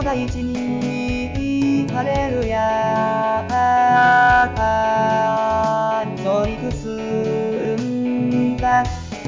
大地にハレルヤ上陸するんだ。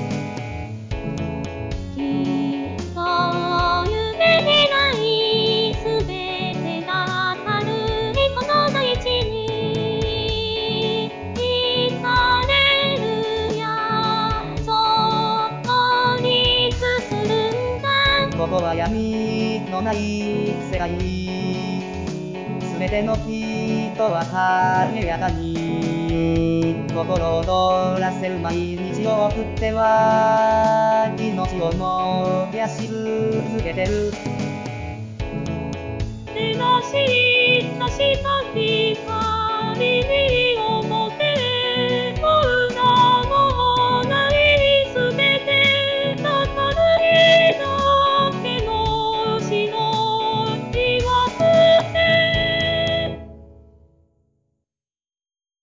きっと夢でないすべてが当たるこの大地にハレルヤ上陸するんだ。 ここは闇のない世界、すべての人は晴れやかに心躍らせる毎日を送っては命を燃やし続けてる。 手のしとしと